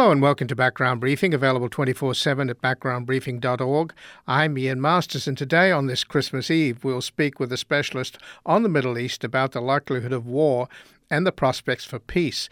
Hello and welcome to Background Briefing, available 24/7 at backgroundbriefing.org. I'm Ian Masters, and today on this Christmas Eve we'll speak with a specialist on the Middle East about the likelihood of war and the prospects for peace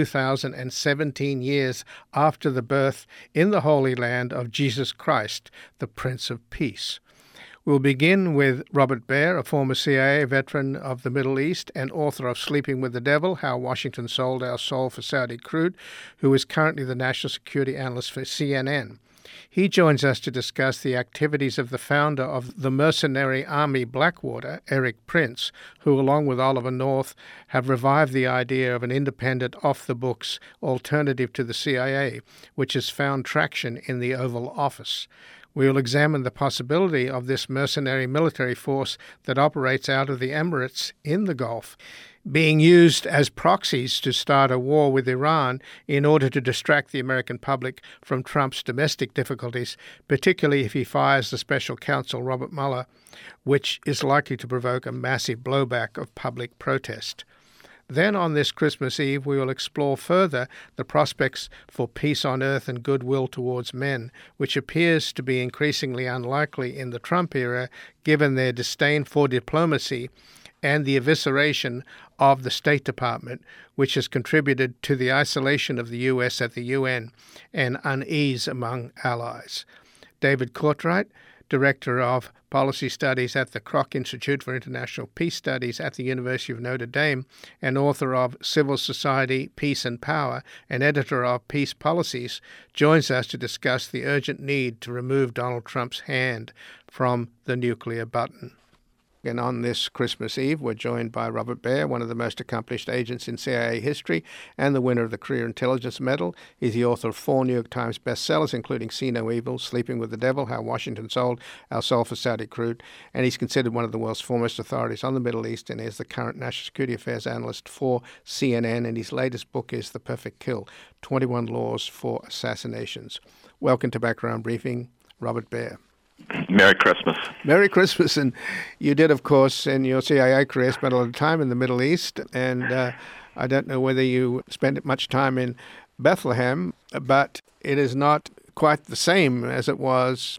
2017 years after the birth in the Holy Land of Jesus Christ, the Prince of Peace. We'll begin with Robert Baer, a former CIA veteran of the Middle East and author of Sleeping with the Devil, How Washington Sold Our Soul for Saudi Crude, who is currently the national security analyst for CNN. He joins us to discuss the activities of the founder of the mercenary army Blackwater, Erik Prince, who, along with Oliver North, have revived the idea of an independent, off-the-books alternative to the CIA, which has found traction in the Oval Office. We will examine the possibility of this mercenary military force that operates out of the Emirates in the Gulf being used as proxies to start a war with Iran in order to distract the American public from Trump's domestic difficulties, particularly if he fires the special counsel Robert Mueller, which is likely to provoke a massive blowback of public protest. Then on this Christmas Eve, we will explore further the prospects for peace on earth and goodwill towards men, which appears to be increasingly unlikely in the Trump era, given their disdain for diplomacy and the evisceration of the State Department, which has contributed to the isolation of the U.S. at the UN and unease among allies. David Courtwright, Director of Policy Studies at the Kroc Institute for International Peace Studies at the University of Notre Dame and author of Civil Society, Peace and Power and editor of Peace Policies, joins us to discuss the urgent need to remove Donald Trump's hand from the nuclear button. And on this Christmas Eve, we're joined by Robert Baer, one of the most accomplished agents in CIA history and the winner of the Career Intelligence Medal. He's the author of 4 New York Times bestsellers, including See No Evil, Sleeping with the Devil, How Washington Sold Our Soul for Saudi Crude, and he's considered one of the world's foremost authorities on the Middle East and is the current National Security Affairs analyst for CNN, and his latest book is The Perfect Kill, 21 Laws for Assassinations. Welcome to Background Briefing, Robert Baer. Merry Christmas. Merry Christmas. And you did, of course, in your CIA career, spend a lot of time in the Middle East. And I don't know whether you spent much time in Bethlehem, but it is not quite the same as it was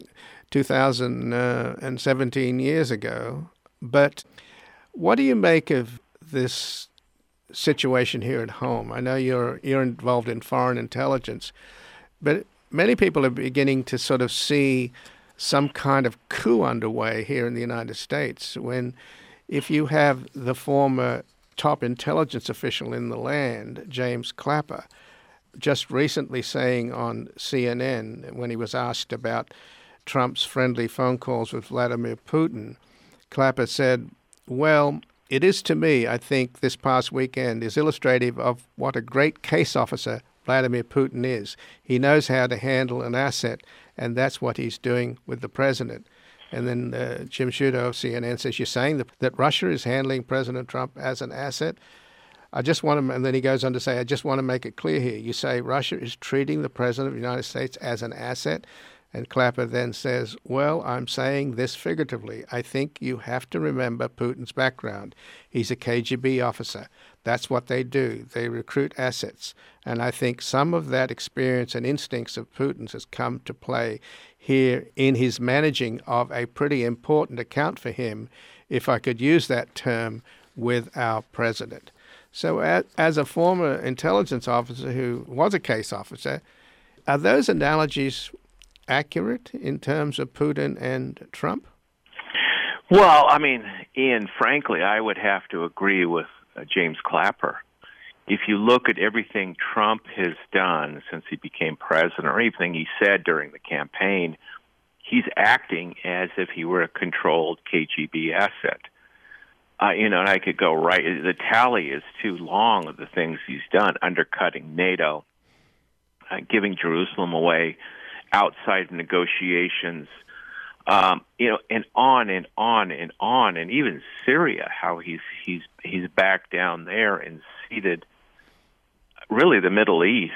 2017 years ago. But what do you make of this situation here at home? I know you're involved in foreign intelligence, but many people are beginning to sort of see some kind of coup underway here in the United States when, if you have the former top intelligence official in the land, James Clapper, just recently saying on CNN when he was asked about Trump's friendly phone calls with Vladimir Putin, Clapper said, "Well, it is to me, I think this past weekend is illustrative of what a great case officer Vladimir Putin is. He knows how to handle an asset, and that's what he's doing with the president." And then Jim Sciutto of CNN says, "You're saying that Russia is handling President Trump as an asset?" And then he goes on to say, "I just want to make it clear here. You say Russia is treating the president of the United States as an asset?" And Clapper then says, "Well, I'm saying this figuratively. I think you have to remember Putin's background. He's a KGB officer. That's what they do. They recruit assets. And I think some of that experience and instincts of Putin's has come to play here in his managing of a pretty important account for him, if I could use that term, with our president." So as a former intelligence officer who was a case officer, are those analogies accurate in terms of Putin and Trump? Well, I mean, Ian, frankly, I would have to agree with James Clapper. If you look at everything Trump has done since he became president, or anything he said during the campaign, he's acting as if he were a controlled KGB asset. And I could go right. The tally is too long of the things he's done: undercutting NATO, giving Jerusalem away outside negotiations, and on and on and on, and even Syria, how he's back down there and ceded really the Middle East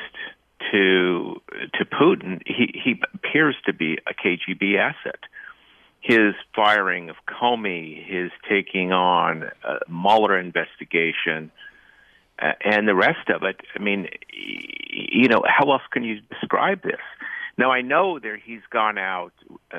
to Putin. He appears to be a KGB asset. His firing of Comey, his taking on a Mueller investigation, and the rest of it. I mean, how else can you describe this? Now, I know that he's gone out,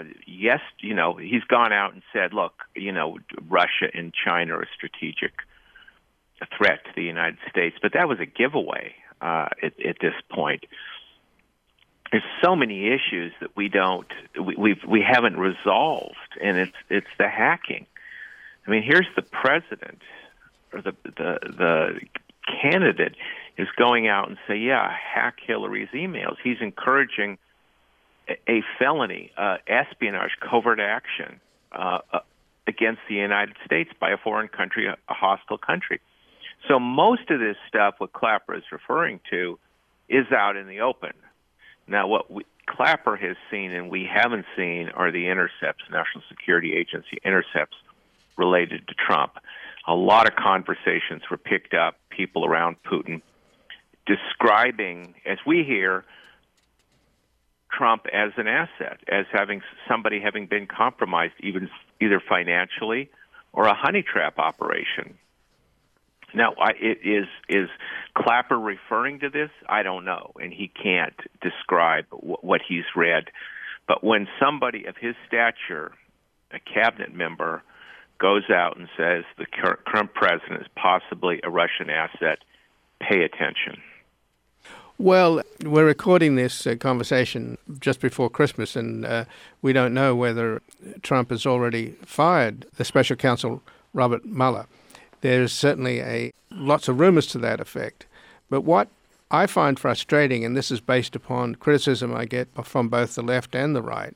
he's gone out and said, look, Russia and China are a strategic threat to the United States, but that was a giveaway at this point. There's so many issues that we haven't resolved, and it's the hacking. I mean, here's the president or the candidate is going out and say, hack Hillary's emails. He's encouraging a felony, espionage, covert action against the United States by a foreign country, a hostile country. So most of this stuff, what Clapper is referring to, is out in the open. Now, what Clapper has seen and we haven't seen are the intercepts, National Security Agency intercepts related to Trump. A lot of conversations were picked up, people around Putin describing, as we hear, Trump as an asset, as somebody having been compromised, either financially or a honey trap operation. Now, is Clapper referring to this? I don't know, and he can't describe what he's read. But when somebody of his stature, a cabinet member, goes out and says the current president is possibly a Russian asset, pay attention. Well, we're recording this conversation just before Christmas, and we don't know whether Trump has already fired the special counsel, Robert Mueller. There's certainly lots of rumors to that effect. But what I find frustrating, and this is based upon criticism I get from both the left and the right,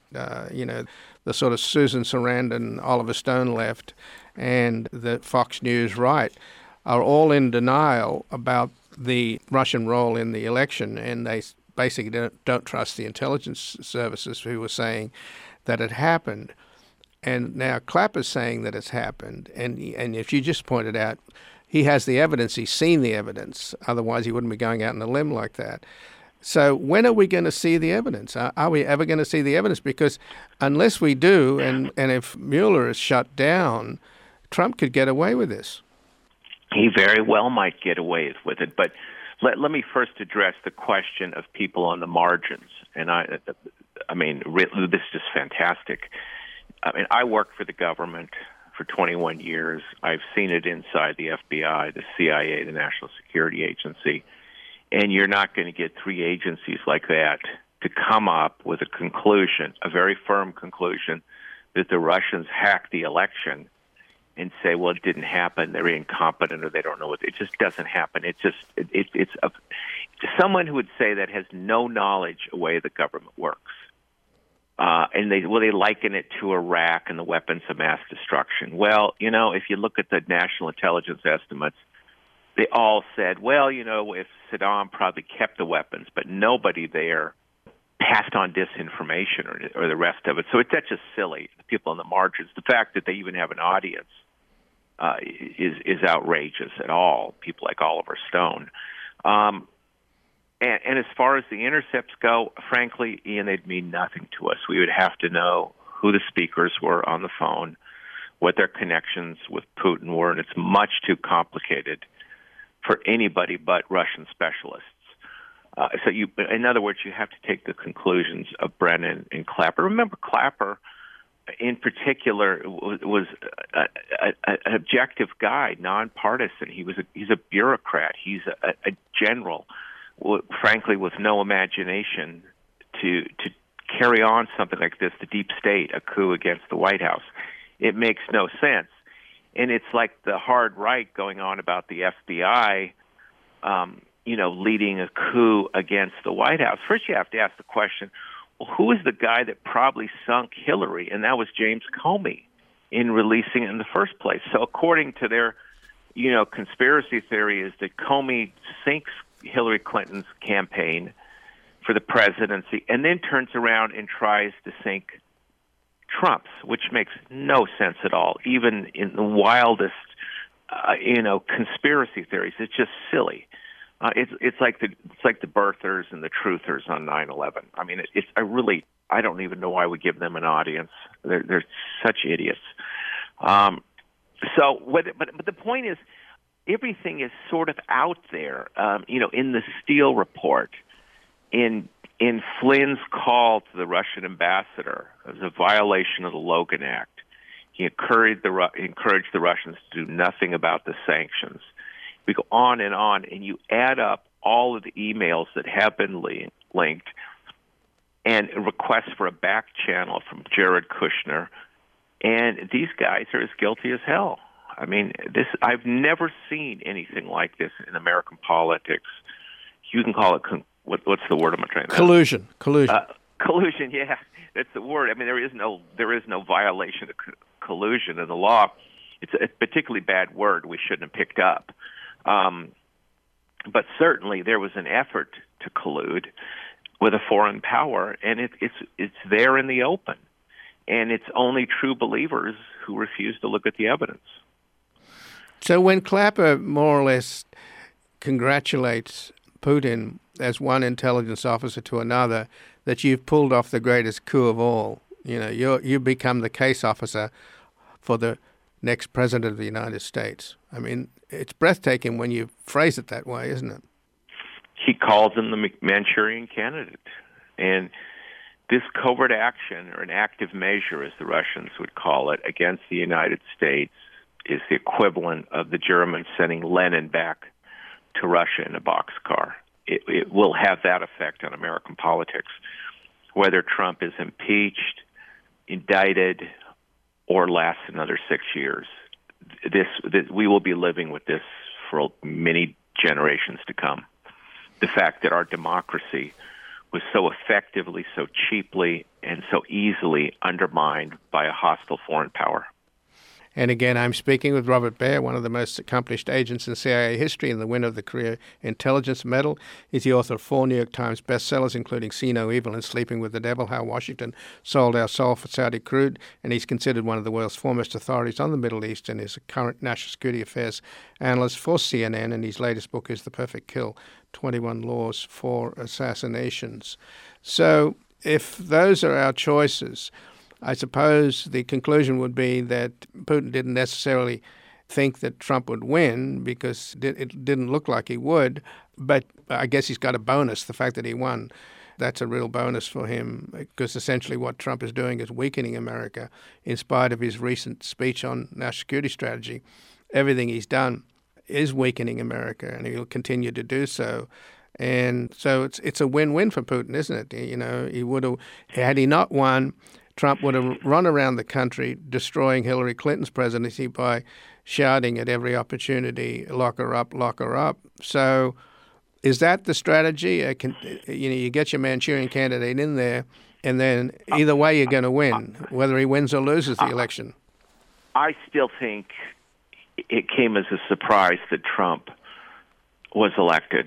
the sort of Susan Sarandon, Oliver Stone left, and the Fox News right, are all in denial about the Russian role in the election, and they basically don't trust the intelligence services who were saying that it happened. And now Clapper's saying that it's happened. And if you just pointed out, he has the evidence, he's seen the evidence. Otherwise, he wouldn't be going out on a limb like that. So when are we going to see the evidence? Are we ever going to see the evidence? Because unless we do, and if Mueller is shut down, Trump could get away with this. He very well might get away with it. But let me first address the question of people on the margins. And I mean, this is just fantastic. I mean, I worked for the government for 21 years. I've seen it inside the FBI, the CIA, the National Security Agency. And you're not going to get three agencies like that to come up with a conclusion, a very firm conclusion, that the Russians hacked the election and say, well, it didn't happen, they're incompetent, or they don't know what. It just doesn't happen. It's someone who would say that has no knowledge of the way the government works. And they liken it to Iraq and the weapons of mass destruction. Well, if you look at the national intelligence estimates, they all said, well, if Saddam probably kept the weapons, but nobody there passed on disinformation or the rest of it. So that's just silly. The people on the margins, the fact that they even have an audience is outrageous at all. People like Oliver Stone. And as far as the intercepts go, frankly, Ian, they'd mean nothing to us. We would have to know who the speakers were on the phone, what their connections with Putin were, and it's much too complicated for anybody but Russian specialists. In other words, you have to take the conclusions of Brennan and Clapper. Remember, Clapper, in particular, was an objective guy, nonpartisan. He's a bureaucrat. He's a general, frankly, with no imagination to carry on something like this, the deep state, a coup against the White House. It makes no sense. And it's like the hard right going on about the FBI, leading a coup against the White House. First, you have to ask the question, well, who is the guy that probably sunk Hillary? And that was James Comey in releasing it in the first place. So according to their, conspiracy theory is that Comey sinks Hillary Clinton's campaign for the presidency and then turns around and tries to sink Trump's, which makes no sense at all, even in the wildest, conspiracy theories. It's just silly. It's like the birthers and the truthers on 9/11. I mean, I don't even know why we give them an audience. They're such idiots. But the point is, everything is sort of out there. In the Steele report, in Flynn's call to the Russian ambassador, it was a violation of the Logan Act. He encouraged the Russians to do nothing about the sanctions. We go on, and you add up all of the emails that have been linked, and requests for a back channel from Jared Kushner, and these guys are as guilty as hell. I mean, I've never seen anything like this in American politics. You can call it what's the word I'm trying to collusion. Collusion, yeah, that's the word. I mean, there is no violation of collusion in the law. It's a particularly bad word we shouldn't have picked up. But certainly there was an effort to collude with a foreign power, and it's there in the open. And it's only true believers who refuse to look at the evidence. So when Clapper more or less congratulates Putin as one intelligence officer to another that you've pulled off the greatest coup of all, you become the case officer for the next president of the United States. I mean, it's breathtaking when you phrase it that way, isn't it? He calls him the Manchurian candidate. And this covert action, or an active measure, as the Russians would call it, against the United States is the equivalent of the Germans sending Lenin back to Russia in a boxcar. It will have that effect on American politics, whether Trump is impeached, indicted, or lasts another 6 years. We will be living with this for many generations to come. The fact that our democracy was so effectively, so cheaply, and so easily undermined by a hostile foreign power. And again, I'm speaking with Robert Baer, one of the most accomplished agents in CIA history and the winner of the Career Intelligence Medal. He's the author of 4 New York Times bestsellers, including See No Evil and Sleeping with the Devil, How Washington Sold Our Soul for Saudi Crude. And he's considered one of the world's foremost authorities on the Middle East and is a current national security affairs analyst for CNN. And his latest book is The Perfect Kill, 21 Laws for Assassinations. So if those are our choices, I suppose the conclusion would be that Putin didn't necessarily think that Trump would win because it didn't look like he would, but I guess he's got a bonus, the fact that he won. That's a real bonus for him because essentially what Trump is doing is weakening America in spite of his recent speech on national security strategy. Everything he's done is weakening America, and he'll continue to do so. And so it's a win-win for Putin, isn't it? He would have, had he not won, Trump would have run around the country destroying Hillary Clinton's presidency by shouting at every opportunity, lock her up, lock her up. So is that the strategy? You get your Manchurian candidate in there, and then either way you're going to win, whether he wins or loses the election. I still think it came as a surprise that Trump was elected.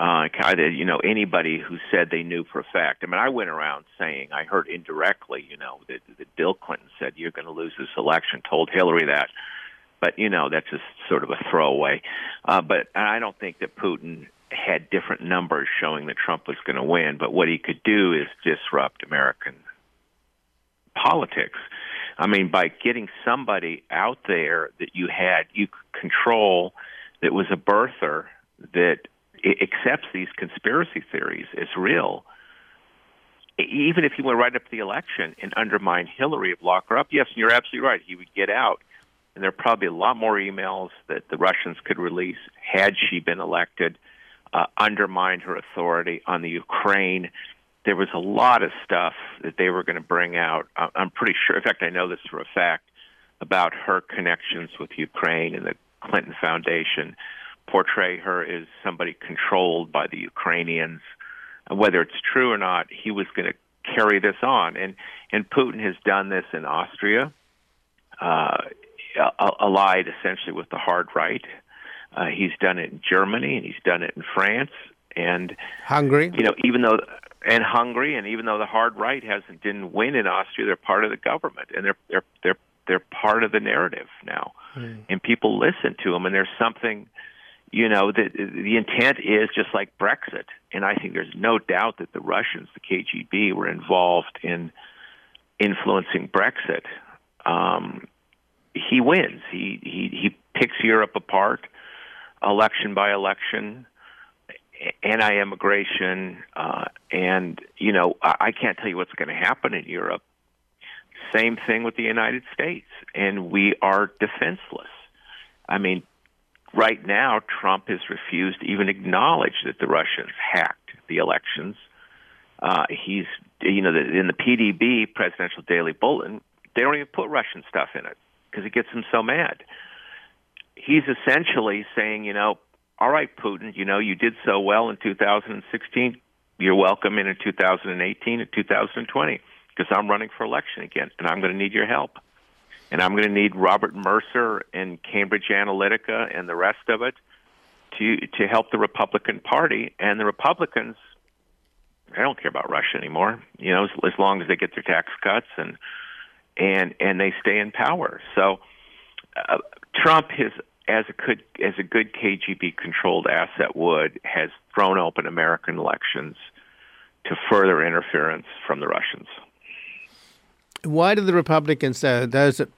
Anybody who said they knew for a fact. I mean, I went around saying, I heard indirectly, that Bill Clinton said, you're going to lose this election, told Hillary that. But, that's just sort of a throwaway. But I don't think that Putin had different numbers showing that Trump was going to win. But what he could do is disrupt American politics. I mean, by getting somebody out there that you could control, that was a birther, that accepts these conspiracy theories as real. Even if he went right up to the election and undermined Hillary, lock her up, yes, and you're absolutely right, he would get out. And there are probably a lot more emails that the Russians could release had she been elected, undermined her authority on the Ukraine. There was a lot of stuff that they were going to bring out. I'm pretty sure, in fact, I know this for a fact, about her connections with Ukraine and the Clinton Foundation, portray her as somebody controlled by the Ukrainians. Whether it's true or not, he was going to carry this on. And Putin has done this in Austria, allied essentially with the hard right. He's done it in Germany, and he's done it in France. And Hungary. Even though the hard right didn't win in Austria, they're part of the government, and they're part of the narrative now. And people listen to them, and there's something. The intent is just like Brexit. And I think there's no doubt that the Russians, the KGB, were involved in influencing Brexit. He wins. He picks Europe apart. election by election, anti-immigration, and, I can't tell you what's going to happen in Europe. Same thing with the United States, and we are defenseless. I mean, right now, Trump has refused to even acknowledge that the Russians hacked the elections. He's, in the PDB, Presidential Daily Bulletin, they don't even put Russian stuff in it because it gets him so mad. He's essentially saying, all right, Putin, you did so well in 2016. You're welcome in 2018 and 2020 because I'm running for election again, and I'm going to need your help. And I'm going to need Robert Mercer and Cambridge Analytica and the rest of it to help the Republican Party. And the Republicans, I don't care about Russia anymore, as long as they get their tax cuts and they stay in power. So Trump has, as a good KGB-controlled asset would, has thrown open American elections to further interference from the Russians. Why do the Republicans, though, those that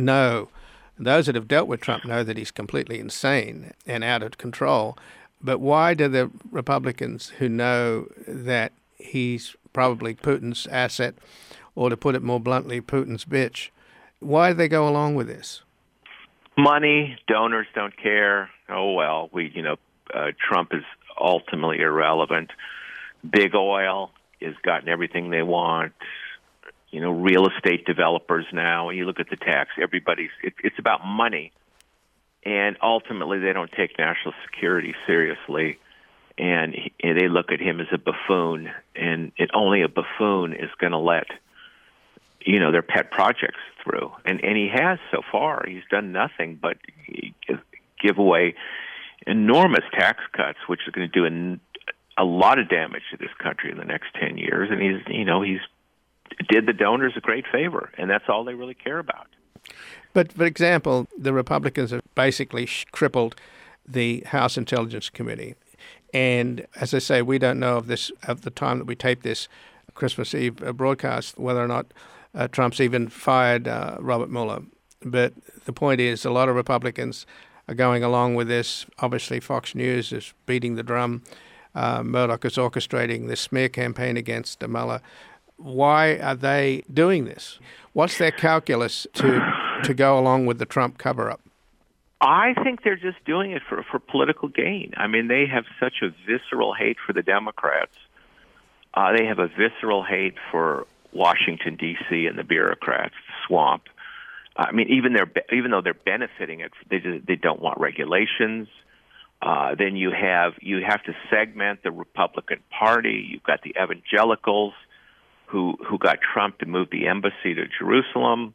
have dealt with Trump know that he's completely insane and out of control, but why do the Republicans who know that he's probably Putin's asset, or to put it more bluntly, Putin's bitch, why do they go along with this? Money, donors don't care. Oh, well, Trump is ultimately irrelevant. Big oil has gotten everything they want. Real estate developers now, you look at the tax, it's about money. And ultimately, they don't take national security seriously. And they look at him as a buffoon. And only a buffoon is going to let, their pet projects through. And he has so far. He's done nothing but give away enormous tax cuts, which is going to do a lot of damage to this country in the next 10 years. And he's did the donors a great favor, and that's all they really care about. But, for example, the Republicans have basically crippled the House Intelligence Committee. And as I say, we don't know of the time that we tape this Christmas Eve broadcast, whether or not Trump's even fired Robert Mueller. But the point is, a lot of Republicans are going along with this. Obviously, Fox News is beating the drum. Murdoch is orchestrating this smear campaign against Mueller. Why are they doing this? What's their calculus to go along with the Trump cover-up? I think they're just doing it for political gain. I mean, they have such a visceral hate for the Democrats. They have a visceral hate for Washington, D.C. and the bureaucrats, the swamp. I mean, even though they're benefiting it, they don't want regulations. Then you have to segment the Republican Party. You've got the evangelicals who got Trump to move the embassy to Jerusalem.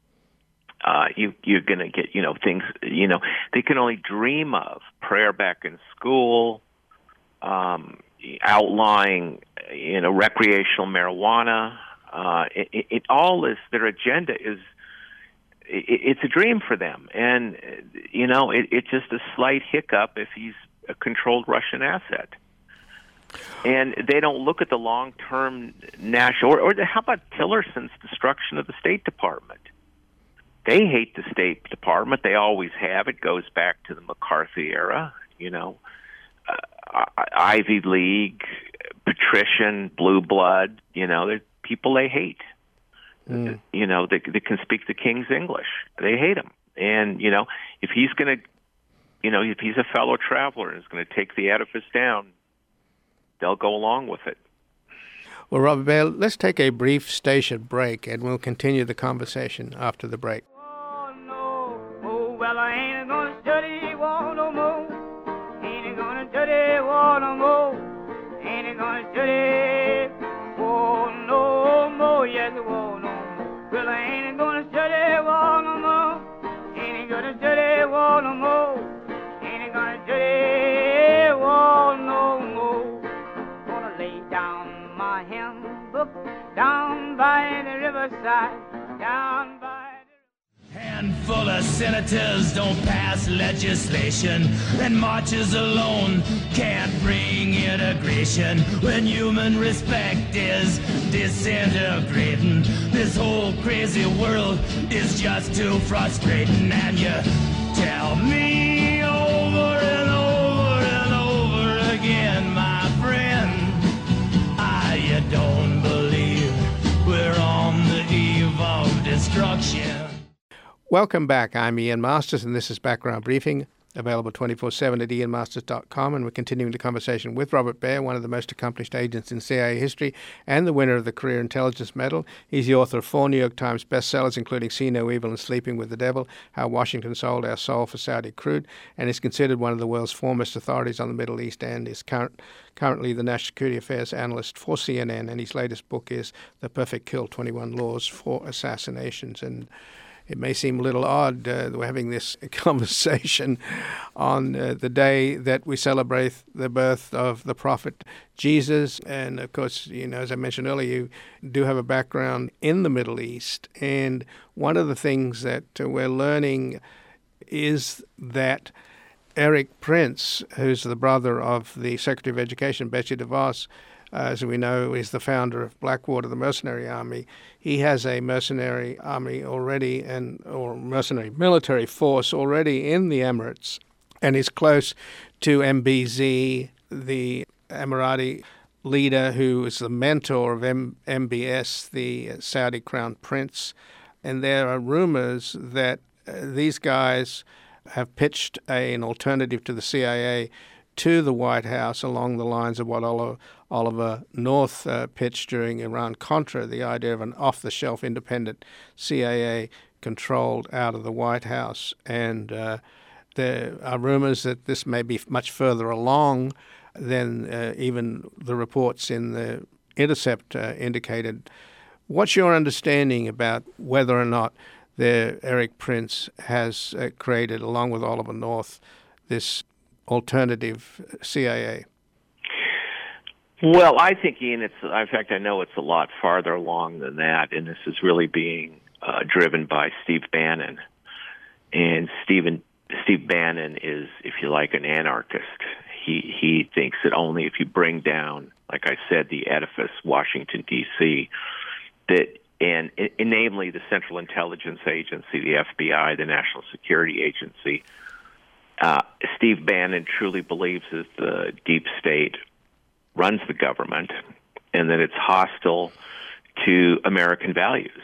You're going to get, things, they can only dream of. Prayer back in school, outlawing, recreational marijuana. It all is, their agenda is, it's a dream for them. And, it's just a slight hiccup if he's a controlled Russian asset. And they don't look at the long-term national, or how about Tillerson's destruction of the State Department? They hate the State Department. They always have. It goes back to the McCarthy era, Ivy League, patrician, blue blood, they're people they hate. They can speak the King's English. They hate him. And, if he's going to, if he's a fellow traveler and is going to take the edifice down, they'll go along with it. Well, Robert Bale, let's take a brief station break, and we'll continue the conversation after the break. Oh, no. Oh, well, I ain't gonna study war no more. Ain't gonna study war no more. Ain't gonna study war no more. Yes, war no more. Well, I ain't gonna study war no more. Ain't gonna study war no more. Ain't gonna study war no more. Gonna lay down my handbook down by the riverside, down by the... Handful of senators don't pass legislation, and marches alone can't bring integration. When human respect is disintegrating, this whole crazy world is just too frustrating. And you tell me over and over Welcome back. I'm Ian Masters, and this is Background Briefing, available 24/7 at ianmasters.com. And we're continuing the conversation with Robert Baer, one of the most accomplished agents in CIA history and the winner of the Career Intelligence Medal. He's the author of 4 New York Times bestsellers, including See No Evil and Sleeping with the Devil, How Washington Sold Our Soul for Saudi Crude, and is considered one of the world's foremost authorities on the Middle East, and is currently the National Security Affairs analyst for CNN. And his latest book is The Perfect Kill, 21 Laws for Assassinations. And it may seem a little odd that we're having this conversation on the day that we celebrate the birth of the prophet Jesus. And, of course, as I mentioned earlier, you do have a background in the Middle East. And one of the things that we're learning is that Erik Prince, who's the brother of the Secretary of Education, Betsy DeVos, as we know, is the founder of Blackwater, the mercenary army. He has a mercenary army already, or mercenary military force already in the Emirates, and is close to MBZ, the Emirati leader who is the mentor of MBS, the Saudi crown prince. And there are rumors that these guys have pitched an alternative to the CIA to the White House along the lines of what Oliver North pitched during Iran-Contra, the idea of an off-the-shelf independent CIA controlled out of the White House. And there are rumors that this may be much further along than even the reports in the Intercept indicated. What's your understanding about whether or not Erik Prince has created, along with Oliver North, this alternative CIA? Well, I think, Ian, in fact, I know it's a lot farther along than that, and this is really being driven by Steve Bannon. And Steve Bannon is, if you like, an anarchist. He thinks that only if you bring down, like I said, the edifice, Washington, D.C., and namely the Central Intelligence Agency, the FBI, the National Security Agency, Steve Bannon truly believes that the deep state runs the government and that it's hostile to American values.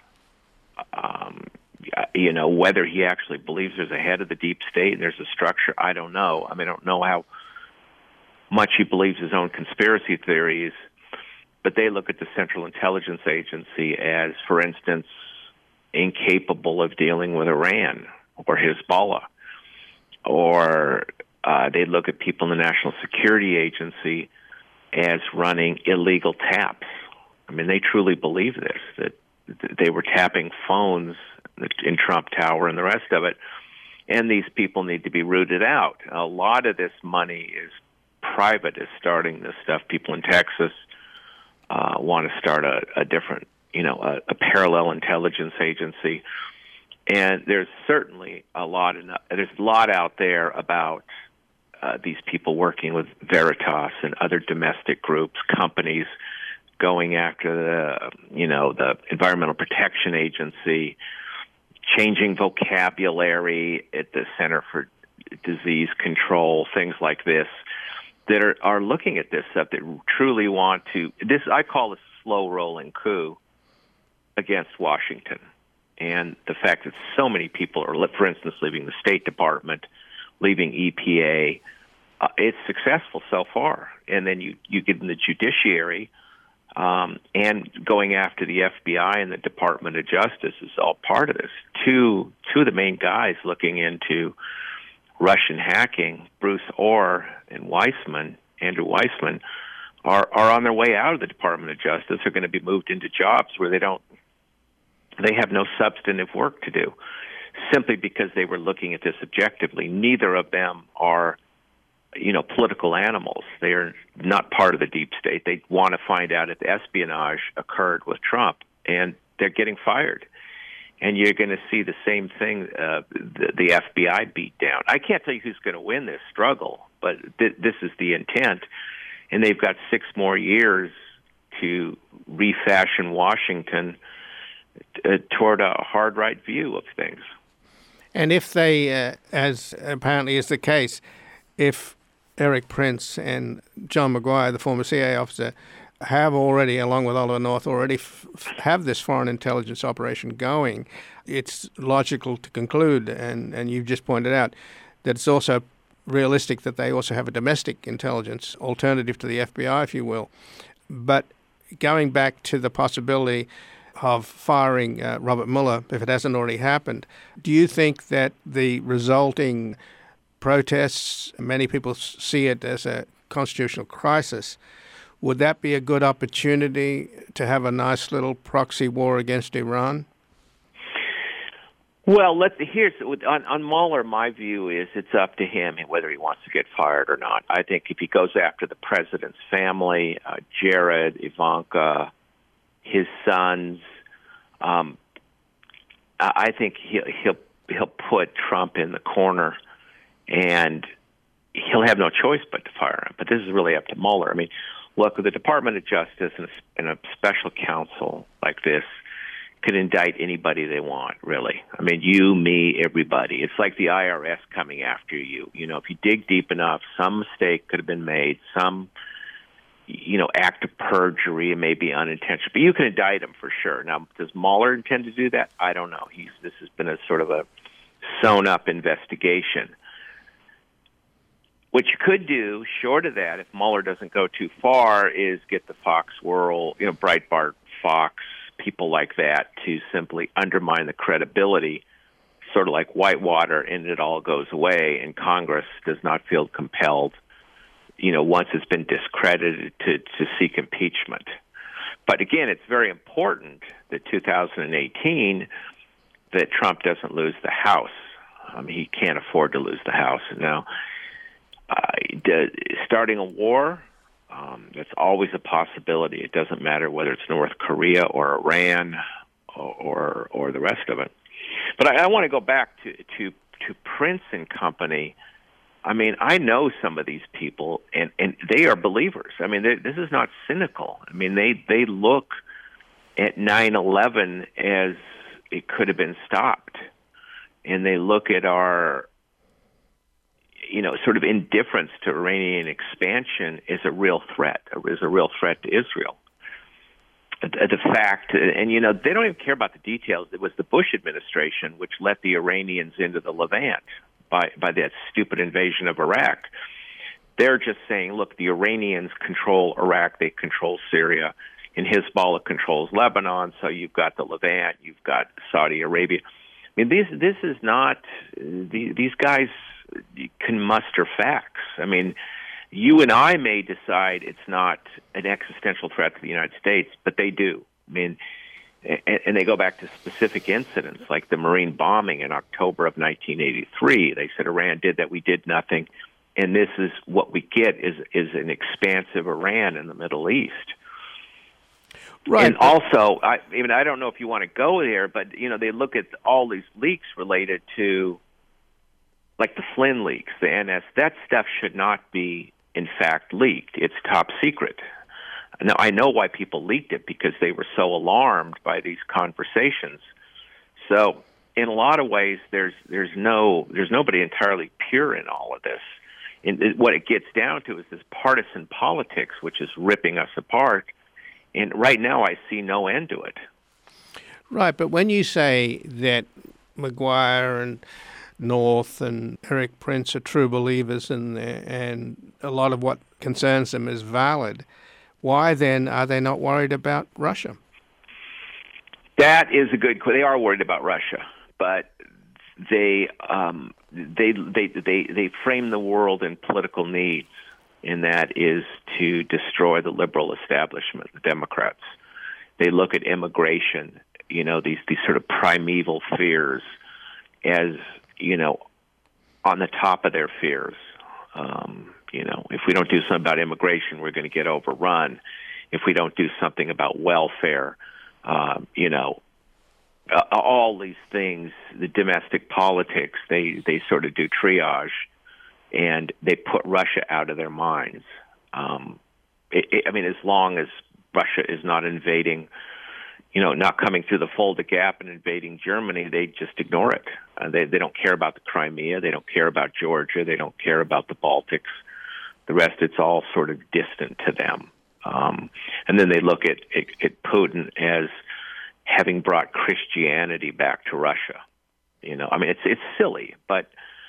Whether he actually believes there's a head of the deep state and there's a structure, I don't know. I don't know how much he believes his own conspiracy theories, but they look at the Central Intelligence Agency as, for instance, incapable of dealing with Iran or Hezbollah. Or they look at people in the National Security Agency as running illegal taps. They truly believe this, that they were tapping phones in Trump Tower and the rest of it, and these people need to be rooted out. A lot of this money is private, is starting this stuff. People in Texas want to start a different, a parallel intelligence agency. And there's certainly a lot out there about these people working with Veritas and other domestic groups, companies going after the Environmental Protection Agency, changing vocabulary at the Center for Disease Control, things like this, that are looking at this stuff, that truly want to. This I call a slow-rolling coup against Washington. And the fact that so many people are, for instance, leaving the State Department, leaving EPA, it's successful so far. And then you get in the judiciary, and going after the FBI and the Department of Justice is all part of this. Two of the main guys looking into Russian hacking, Bruce Orr and Andrew Weissman, are on their way out of the Department of Justice. They're going to be moved into jobs where they have no substantive work to do, simply because they were looking at this objectively. Neither of them are, political animals. They are not part of the deep state. They want to find out if espionage occurred with Trump, and they're getting fired. And you're going to see the same thing, the FBI beat down. I can't tell you who's going to win this struggle, but this is the intent. And they've got 6 more years to refashion Washington toward a hard right view of things. And if they, as apparently is the case, if Erik Prince and John McGuire, the former CIA officer, have already, along with Oliver North, already have this foreign intelligence operation going, it's logical to conclude, and you've just pointed out, that it's also realistic that they also have a domestic intelligence alternative to the FBI, if you will. But going back to the possibility of firing Robert Mueller, if it hasn't already happened, do you think that the resulting protests, many people see it as a constitutional crisis, would that be a good opportunity to have a nice little proxy war against Iran? Well, here's on Mueller. My view is it's up to him whether he wants to get fired or not. I think if he goes after the president's family, Jared, Ivanka, his sons, I think he'll put Trump in the corner, and he'll have no choice but to fire him. But this is really up to Mueller. I mean, look, the Department of Justice and a special counsel like this could indict anybody they want, really. I mean, you, me, everybody. It's like the IRS coming after you. You know, if you dig deep enough, some mistake could have been made, some, act of perjury, may be unintentional. But you can indict him for sure. Now, does Mueller intend to do that? I don't know. This has been a sort of a sewn-up investigation. What you could do, short of that, if Mueller doesn't go too far, is get the Fox world, Breitbart, Fox, people like that to simply undermine the credibility, sort of like Whitewater, and it all goes away, and Congress does not feel compelled, once it's been discredited, to seek impeachment. But again, it's very important that 2018, that Trump doesn't lose the House. He can't afford to lose the House. Now, starting a war, that's always a possibility. It doesn't matter whether it's North Korea or Iran or the rest of it. But I want to go back to Prince and company. I mean, I know some of these people, and they are believers. I mean, this is not cynical. I mean, they look at 9/11 as it could have been stopped, and they look at our sort of indifference to Iranian expansion is a real threat, to Israel. The fact, and they don't even care about the details. It was the Bush administration which let the Iranians into the Levant by that stupid invasion of Iraq. They're just saying, look, the Iranians control Iraq, they control Syria, and Hezbollah controls Lebanon, so you've got the Levant, you've got Saudi Arabia. I mean, this is not, these guys can muster facts. I mean, you and I may decide it's not an existential threat to the United States, but they do. I mean, and they go back to specific incidents like the Marine bombing in October of 1983. They said Iran did that, we did nothing, and this is what we get is an expansive Iran in the Middle East. Right. And also, I don't know if you want to go there, but they look at all these leaks related to, like the Flynn leaks, the NS. That stuff should not be, in fact, leaked. It's top secret. Now, I know why people leaked it, because they were so alarmed by these conversations. So, in a lot of ways, there's nobody entirely pure in all of this. And what it gets down to is this partisan politics, which is ripping us apart. And right now, I see no end to it. Right, but when you say that McGuire and North and Erik Prince are true believers and a lot of what concerns them is valid, why then are they not worried about Russia? That is a good question. They are worried about Russia, but they frame the world in political needs, and that is to destroy the liberal establishment, the Democrats. They look at immigration, these sort of primeval fears as, on the top of their fears. If we don't do something about immigration, we're going to get overrun. If we don't do something about welfare, all these things, the domestic politics, they sort of do triage, and they put Russia out of their minds. As long as Russia is not invading, not coming through the Fulda Gap and invading Germany, they just ignore it. They don't care about the Crimea. They don't care about Georgia. They don't care about the Baltics. The rest, it's all sort of distant to them. And then they look at Putin as having brought Christianity back to Russia. I mean, it's silly, but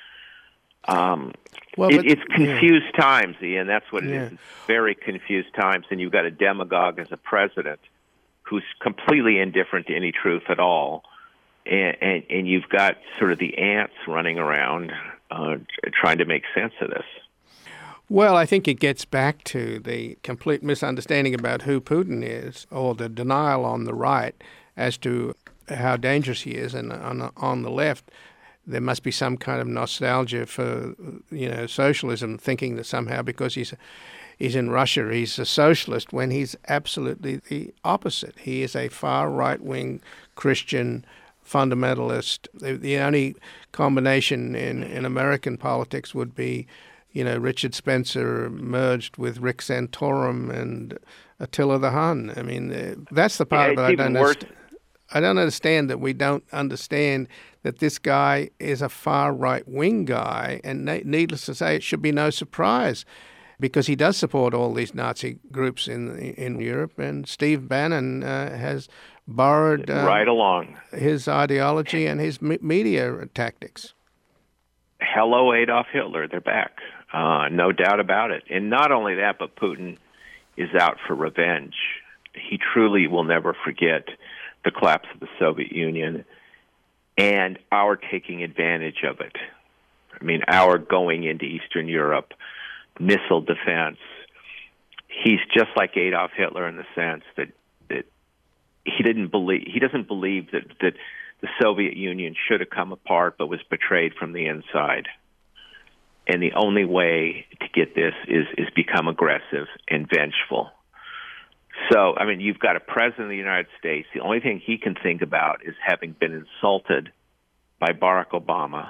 it's confused times, Ian. That's what it is. It's very confused times, and you've got a demagogue as a president who's completely indifferent to any truth at all, and you've got sort of the ants running around trying to make sense of this. Well, I think it gets back to the complete misunderstanding about who Putin is, or the denial on the right as to how dangerous he is, and on the left, there must be some kind of nostalgia for socialism, thinking that somehow because he's in Russia he's a socialist, when he's absolutely the opposite. He is a far right-wing Christian fundamentalist. The only combination in American politics would be Richard Spencer merged with Rick Santorum and Attila the Hun. I mean, that's the part of it I don't understand. I don't understand that we don't understand that this guy is a far right-wing guy, and needless to say, it should be no surprise because he does support all these Nazi groups in Europe, and Steve Bannon has borrowed right along his ideology and his media tactics. Hello, Adolf Hitler. They're back. No doubt about it. And not only that, but Putin is out for revenge. He truly will never forget the collapse of the Soviet Union and our taking advantage of it. I mean, our going into Eastern Europe, missile defense. He's just like Adolf Hitler in the sense that he doesn't believe that the Soviet Union should have come apart but was betrayed from the inside. And the only way to get this is become aggressive and vengeful. So, I mean, you've got a president of the United States. The only thing he can think about is having been insulted by Barack Obama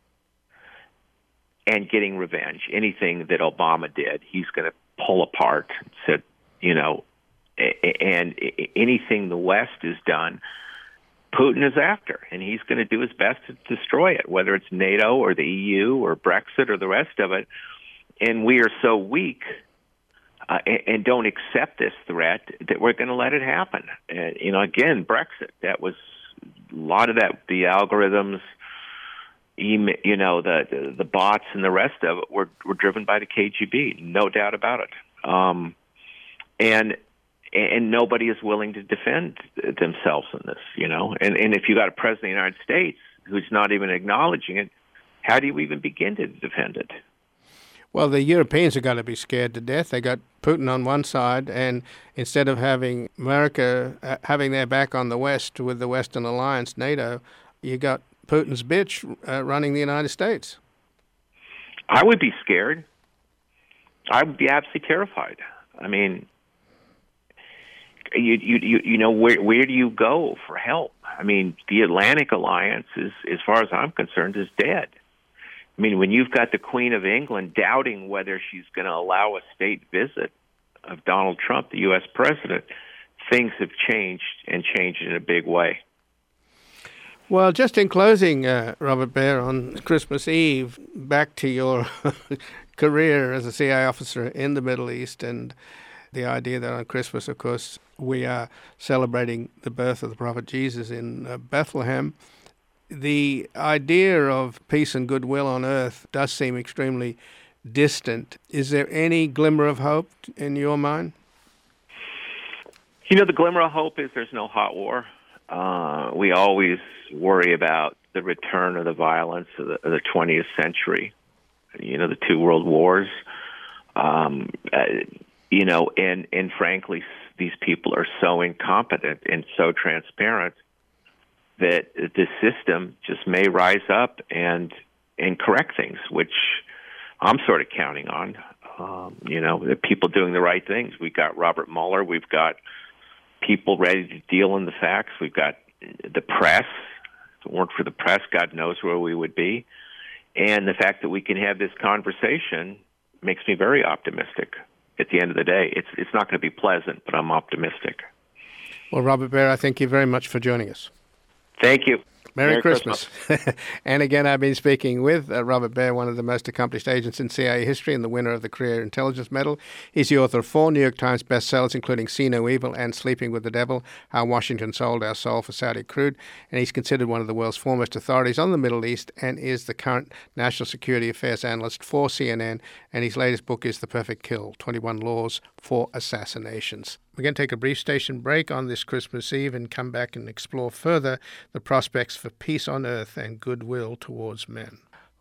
and getting revenge. Anything that Obama did, he's going to pull apart. And anything the West has done, Putin is after, and he's going to do his best to destroy it, whether it's NATO or the EU or Brexit or the rest of it. And we are so weak and don't accept this threat that we're going to let it happen. And, again, Brexit, that was a lot of that, the algorithms, the bots and the rest of it were driven by the KGB, no doubt about it. And nobody is willing to defend themselves in this, And if you got a president of the United States who's not even acknowledging it, how do you even begin to defend it? Well, the Europeans have got to be scared to death. They got Putin on one side, and instead of having America having their back on the West with the Western Alliance, NATO, you got Putin's bitch running the United States. I would be scared. I would be absolutely terrified. I mean, where do you go for help? I mean, the Atlantic Alliance is, as far as I'm concerned, is dead. I mean, when you've got the Queen of England doubting whether she's going to allow a state visit of Donald Trump, the U.S. president, things have changed and changed in a big way. Well, just in closing, Robert Baer, on Christmas Eve, back to your career as a CIA officer in the Middle East, and the idea that on Christmas, of course, we are celebrating the birth of the prophet Jesus in Bethlehem. The idea of peace and goodwill on earth does seem extremely distant. Is there any glimmer of hope in your mind? The glimmer of hope is there's no hot war. We always worry about the return of the violence of the 20th century, the two world wars. And frankly, these people are so incompetent and so transparent that the system just may rise up and correct things, which I'm sort of counting on. The people doing the right things. We've got Robert Mueller. We've got people ready to deal in the facts. We've got the press. If it weren't for the press, God knows where we would be. And the fact that we can have this conversation makes me very optimistic. At the end of the day, it's not going to be pleasant, but I'm optimistic. Well, Robert Baer, I thank you very much for joining us. Thank you. Merry Christmas. And again, I've been speaking with Robert Baer, one of the most accomplished agents in CIA history and the winner of the Career Intelligence Medal. He's the author of 4 New York Times bestsellers, including See No Evil and Sleeping with the Devil, How Washington Sold Our Soul for Saudi Crude. And he's considered one of the world's foremost authorities on the Middle East and is the current national security affairs analyst for CNN. And his latest book is The Perfect Kill, 21 Laws for Assassinations. We're going to take a brief station break on this Christmas Eve and come back and explore further the prospects for peace on earth and goodwill towards men.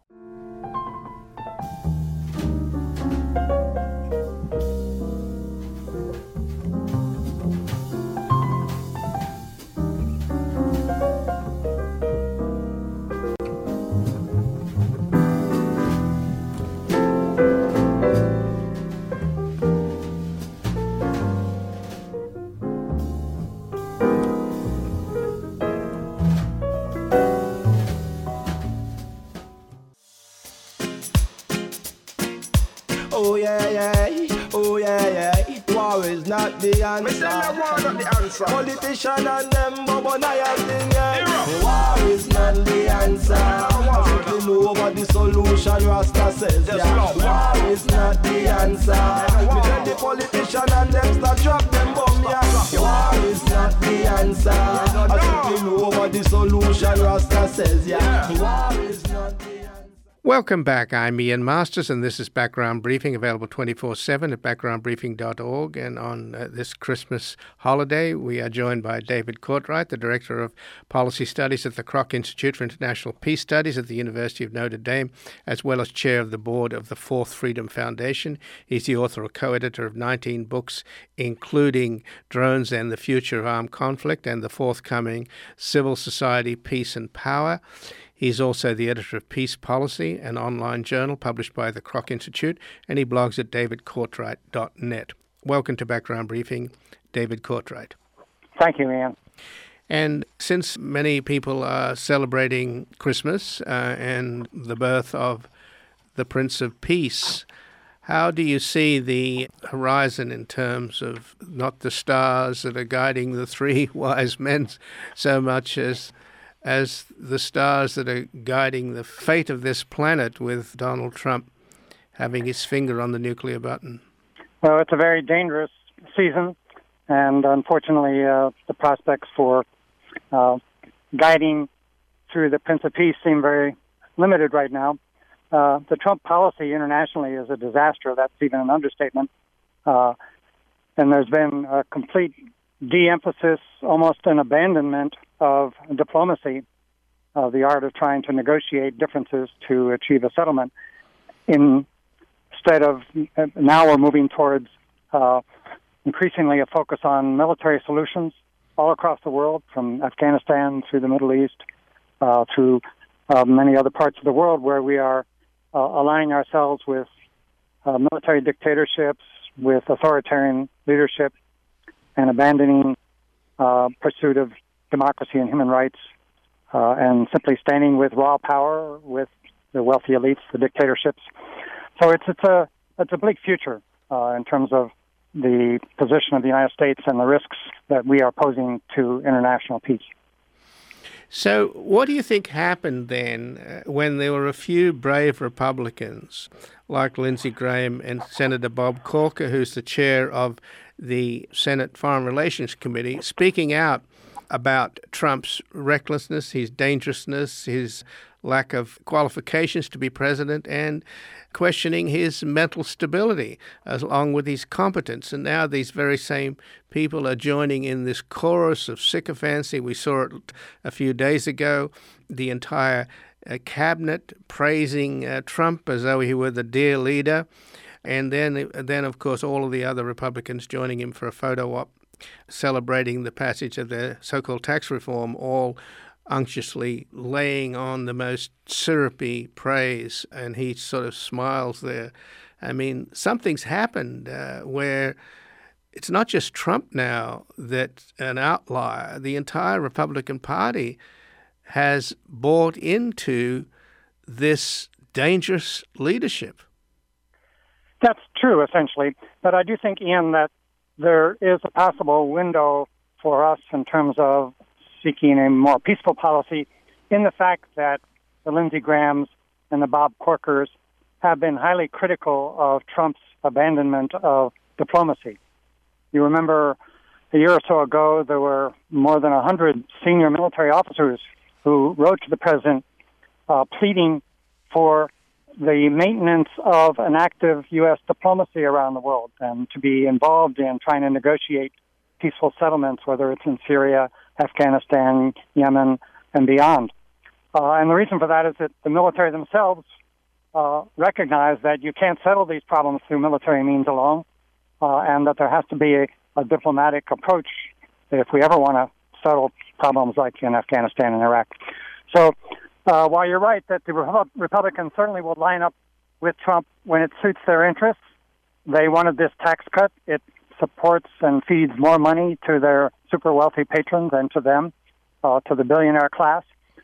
Oh yeah, yeah, oh yeah, yeah. War is not the answer. War not the answer. Politician and them bubble thing, yeah. War is not the answer. Simply know what the solution Rasta says, yeah. War is not the answer. Me tell the politician and them start drop them bomb, yeah. War is not the answer. Simply know what the solution Rasta says, yeah. War is not the answer. Welcome back. I'm Ian Masters, and this is Background Briefing, available 24/7 at backgroundbriefing.org. And on this Christmas holiday, we are joined by David Courtwright, the Director of Policy Studies at the Kroc Institute for International Peace Studies at the University of Notre Dame, as well as Chair of the Board of the Fourth Freedom Foundation. He's the author or co-editor of 19 books, including Drones and the Future of Armed Conflict and the forthcoming Civil Society, Peace and Power. He's also the editor of Peace Policy, an online journal published by the Kroc Institute, and he blogs at davidcourtwright.net. Welcome to Background Briefing, David Courtwright. Thank you, Ian. And since many people are celebrating Christmas and the birth of the Prince of Peace, how do you see the horizon in terms of not the stars that are guiding the 3 wise men so much as the stars that are guiding the fate of this planet, with Donald Trump having his finger on the nuclear button? Well, it's a very dangerous season, and unfortunately the prospects for guiding through the Prince of Peace seem very limited right now. The Trump policy internationally is a disaster. That's even an understatement. And there's been a complete de-emphasis, almost an abandonment of diplomacy, the art of trying to negotiate differences to achieve a settlement. Instead of, now we're moving towards increasingly a focus on military solutions all across the world, from Afghanistan through the Middle East, through many other parts of the world, where we are aligning ourselves with military dictatorships, with authoritarian leadership, and abandoning pursuit of democracy and human rights, and simply standing with raw power, with the wealthy elites, the dictatorships. So it's a bleak future in terms of the position of the United States and the risks that we are posing to international peace. So what do you think happened then when there were a few brave Republicans like Lindsey Graham and Senator Bob Corker, who's the chair of the Senate Foreign Relations Committee, speaking out about Trump's recklessness, his dangerousness, his lack of qualifications to be president, and questioning his mental stability along with his competence? And now these very same people are joining in this chorus of sycophancy. We saw it a few days ago, the entire cabinet praising Trump as though he were the dear leader. And then, of course, all of the other Republicans joining him for a photo op celebrating the passage of their so-called tax reform, all unctuously laying on the most syrupy praise, and he sort of smiles there. I mean, something's happened where it's not just Trump now that's an outlier. The entire Republican Party has bought into this dangerous leadership. That's true, essentially. But I do think, Ian, that there is a possible window for us in terms of seeking a more peaceful policy in the fact that the Lindsey Grahams and the Bob Corkers have been highly critical of Trump's abandonment of diplomacy. You remember a year or so ago, there were more than 100 senior military officers who wrote to the president pleading for the maintenance of an active U.S. diplomacy around the world and to be involved in trying to negotiate peaceful settlements, whether it's in Syria, Afghanistan, Yemen, and beyond. And the reason for that is that the military themselves recognize that you can't settle these problems through military means alone, and that there has to be a diplomatic approach if we ever want to settle problems like in Afghanistan and Iraq. So while you're right that the Republicans certainly will line up with Trump when it suits their interests, they wanted this tax cut. It supports and feeds more money to their super wealthy patrons and to them, to the billionaire class.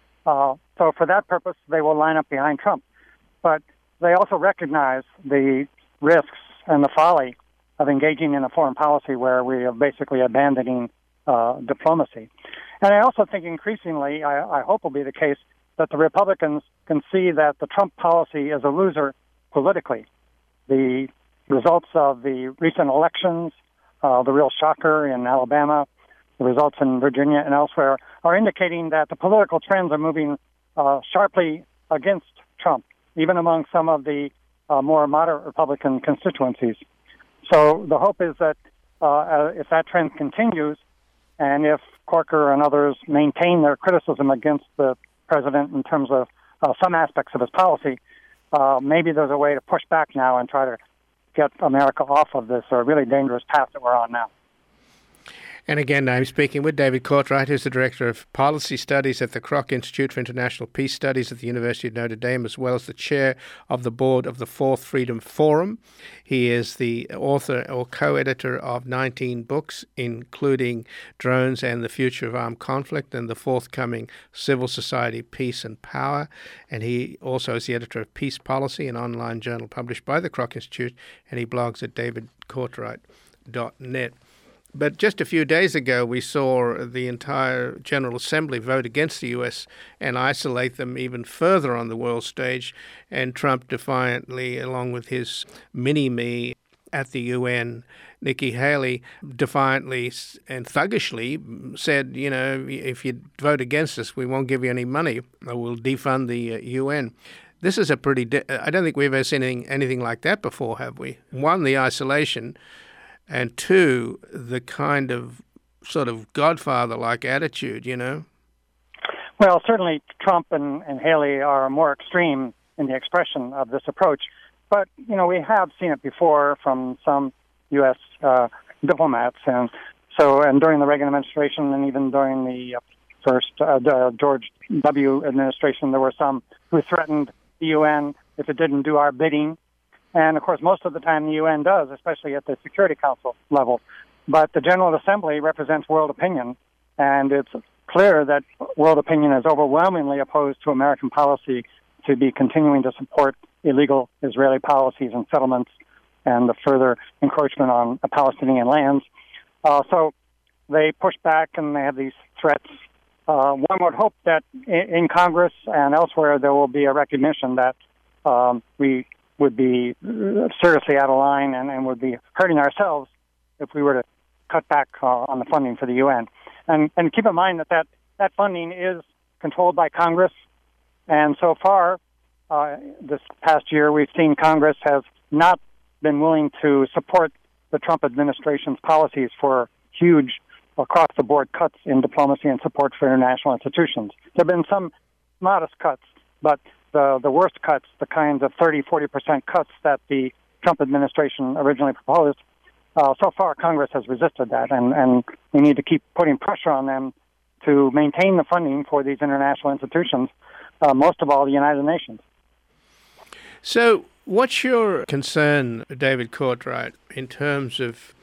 So for that purpose, they will line up behind Trump. But they also recognize the risks and the folly of engaging in a foreign policy where we are basically abandoning diplomacy. And I also think increasingly, I hope will be the case, that the Republicans can see that the Trump policy is a loser politically. The results of the recent elections, the real shocker in Alabama, the results in Virginia and elsewhere, are indicating that the political trends are moving sharply against Trump, even among some of the more moderate Republican constituencies. So the hope is that if that trend continues, and if Corker and others maintain their criticism against the president in terms of some aspects of his policy, maybe there's a way to push back now and try to get America off of this really dangerous path that we're on now. And again, I'm speaking with David Courtwright, who's the Director of Policy Studies at the Kroc Institute for International Peace Studies at the University of Notre Dame, as well as the Chair of the Board of the Fourth Freedom Forum. He is the author or co-editor of 19 books, including Drones and the Future of Armed Conflict and the forthcoming Civil Society, Peace and Power. And he also is the editor of Peace Policy, an online journal published by the Kroc Institute, and he blogs at davidcourtwright.net. But just a few days ago, we saw the entire General Assembly vote against the U.S. and isolate them even further on the world stage. And Trump defiantly, along with his mini-me at the UN, Nikki Haley, defiantly and thuggishly said, you know, if you vote against us, we won't give you any money, or we'll defund the UN. This is a pretty... I don't think we've ever seen anything like that before, have we? One, the isolation, and two, the kind of sort of Godfather-like attitude, you know? Well, certainly Trump and Haley are more extreme in the expression of this approach. But, you know, we have seen it before from some U.S. diplomats. And during the Reagan administration and even during the first George W. administration, there were some who threatened the UN if it didn't do our bidding. And, of course, most of the time the UN does, especially at the Security Council level. But the General Assembly represents world opinion, and it's clear that world opinion is overwhelmingly opposed to American policy to be continuing to support illegal Israeli policies and settlements and the further encroachment on Palestinian lands. So they push back and they have these threats. One would hope that in Congress and elsewhere there will be a recognition that we would be seriously out of line and would be hurting ourselves if we were to cut back on the funding for the UN. And keep in mind that funding is controlled by Congress. And so far, this past year, we've seen Congress has not been willing to support the Trump administration's policies for huge across-the-board cuts in diplomacy and support for international institutions. There have been some modest cuts, but the worst cuts, the kinds of 30-40% cuts that the Trump administration originally proposed, so far Congress has resisted that, and we need to keep putting pressure on them to maintain the funding for these international institutions, most of all the United Nations. So what's your concern, David Courtwright, in terms of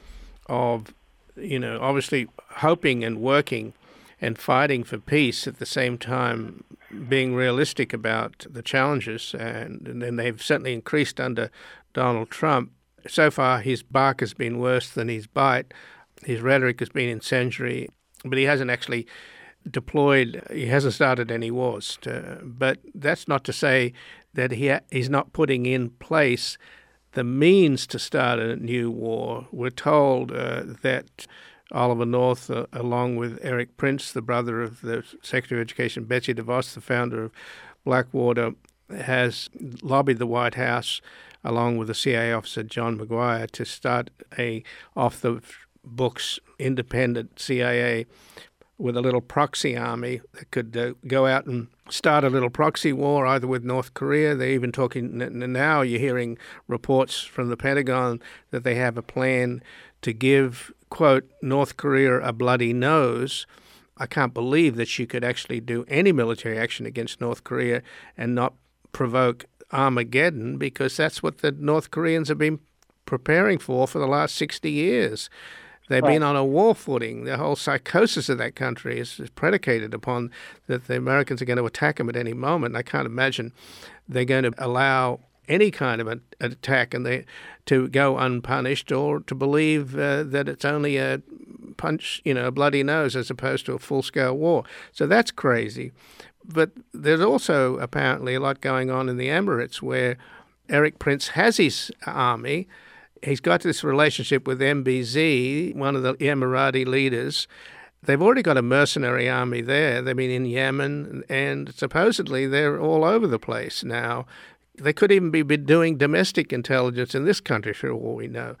obviously hoping and working and fighting for peace at the same time being realistic about the challenges, and then they've certainly increased under Donald Trump. So far, his bark has been worse than his bite. His rhetoric has been incendiary, but he hasn't actually deployed, he hasn't started any wars. But that's not to say that he's not putting in place the means to start a new war. We're told that Oliver North, along with Erik Prince, the brother of the Secretary of Education, Betsy DeVos, the founder of Blackwater, has lobbied the White House, along with the CIA officer John McGuire, to start a off-the-books independent CIA with a little proxy army that could go out and start a little proxy war either with North Korea. They're even talking now, you're hearing reports from the Pentagon that they have a plan to give, quote, North Korea a bloody nose. I can't believe that you could actually do any military action against North Korea and not provoke Armageddon, because that's what the North Koreans have been preparing for the last 60 years. They've been on a war footing. The whole psychosis of that country is predicated upon that the Americans are going to attack them at any moment. I can't imagine they're going to allow any kind of an attack and to go unpunished, or to believe that it's only a punch, a bloody nose, as opposed to a full-scale war. So that's crazy. But there's also apparently a lot going on in the Emirates, where Erik Prince has his army. He's got this relationship with MBZ, one of the Emirati leaders. They've already got a mercenary army there. They've been in Yemen, and supposedly they're all over the place now. They could even be doing domestic intelligence in this country, for all we know.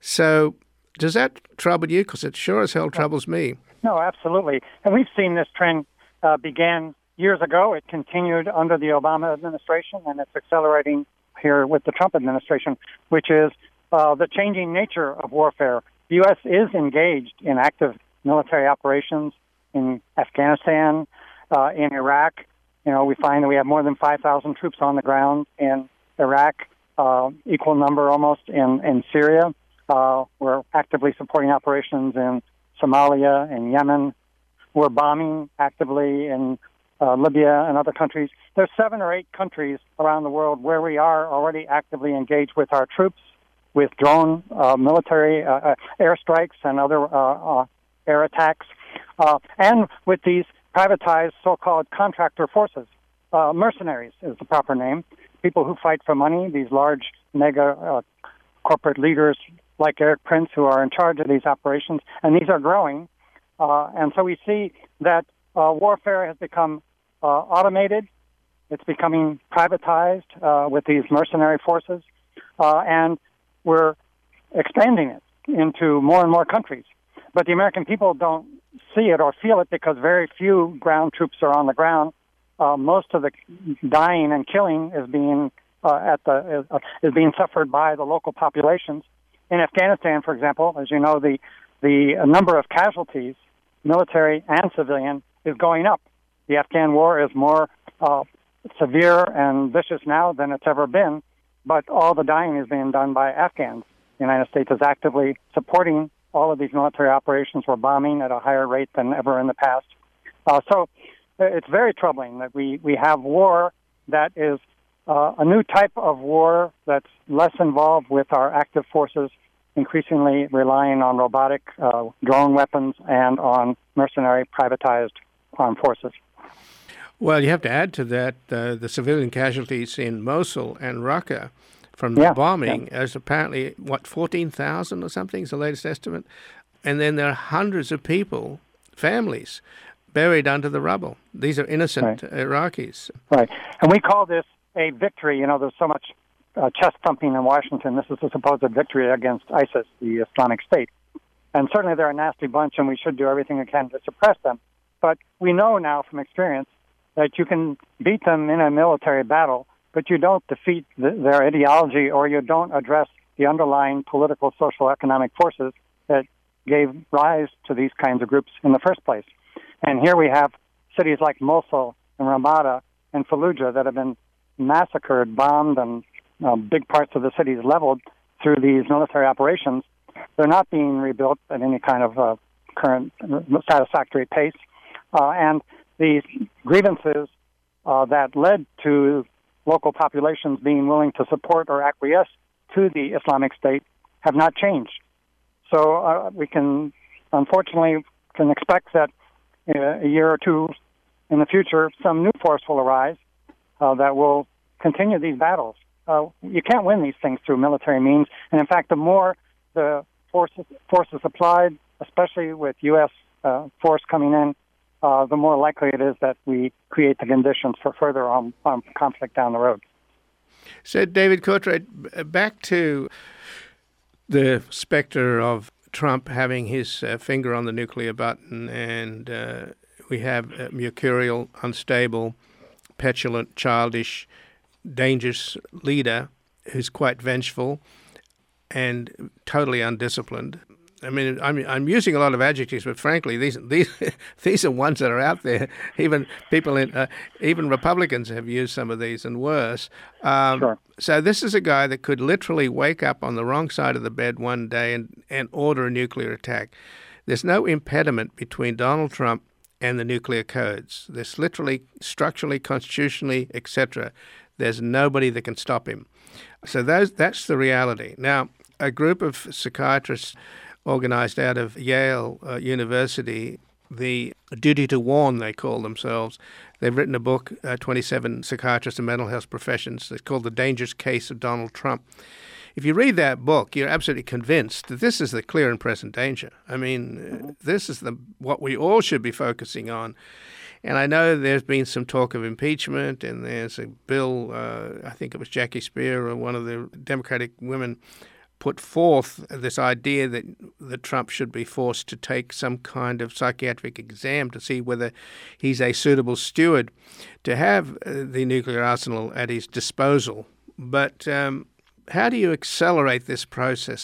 So does that trouble you? Because it sure as hell troubles me. No, absolutely. And we've seen this trend began years ago. It continued under the Obama administration, and it's accelerating here with the Trump administration, which is the changing nature of warfare. The U.S. is engaged in active military operations in Afghanistan, in Iraq. We find that we have more than 5,000 troops on the ground in Iraq, equal number almost in Syria. We're actively supporting operations in Somalia and Yemen. We're bombing actively in Libya and other countries. There's 7 or 8 countries around the world where we are already actively engaged with our troops, with drone military airstrikes and other air attacks, and with these privatized so-called contractor forces. Mercenaries is the proper name. People who fight for money, these large mega corporate leaders like Erik Prince, who are in charge of these operations, and these are growing. And so we see that warfare has become automated. It's becoming privatized with these mercenary forces, and we're expanding it into more and more countries. But the American people don't see it or feel it because very few ground troops are on the ground. Most of the dying and killing is being being suffered by the local populations. In Afghanistan, for example, as you know, the number of casualties, military and civilian, is going up. The Afghan war is more severe and vicious now than it's ever been, but all the dying is being done by Afghans. The United States is actively supporting all of these military operations. We're bombing at a higher rate than ever in the past. So it's very troubling that we have war that is a new type of war that's less involved with our active forces, increasingly relying on robotic drone weapons and on mercenary privatized armed forces. Well, you have to add to that the civilian casualties in Mosul and Raqqa from the bombing as apparently, 14,000 or something is the latest estimate. And then there are hundreds of people, families, buried under the rubble. These are innocent Iraqis. Right. And we call this a victory. There's so much chest thumping in Washington. This is a supposed victory against ISIS, the Islamic State. And certainly they're a nasty bunch, and we should do everything we can to suppress them. But we know now from experience that you can beat them in a military battle, but you don't defeat their ideology, or you don't address the underlying political, social, economic forces that gave rise to these kinds of groups in the first place. And here we have cities like Mosul and Ramadi and Fallujah that have been massacred, bombed, and big parts of the cities leveled through these military operations. They're not being rebuilt at any kind of current satisfactory pace. And these grievances that led to local populations being willing to support or acquiesce to the Islamic State have not changed. So we can, unfortunately, expect that a year or two in the future, some new force will arise that will continue these battles. You can't win these things through military means. And in fact, the more the forces applied, especially with U.S. Force coming in, the more likely it is that we create the conditions for further armed conflict down the road. So, David Courtwright, back to the specter of Trump having his finger on the nuclear button, and we have mercurial, unstable, petulant, childish, dangerous leader who's quite vengeful and totally undisciplined. I mean, I'm using a lot of adjectives, but frankly, these are ones that are out there. Even people even Republicans have used some of these and worse. Sure. So this is a guy that could literally wake up on the wrong side of the bed one day and order a nuclear attack. There's no impediment between Donald Trump and the nuclear codes. There's literally, structurally, constitutionally, etc. There's nobody that can stop him. So that's the reality. Now, a group of psychiatrists organized out of Yale University, the Duty to Warn, they call themselves. They've written a book, 27 Psychiatrists and Mental Health Professions. It's called The Dangerous Case of Donald Trump. If you read that book, you're absolutely convinced that this is the clear and present danger. I mean, this is what we all should be focusing on. And I know there's been some talk of impeachment, and there's a bill, I think it was Jackie Spear or one of the Democratic women, put forth this idea that Trump should be forced to take some kind of psychiatric exam to see whether he's a suitable steward to have the nuclear arsenal at his disposal. But how do you accelerate this process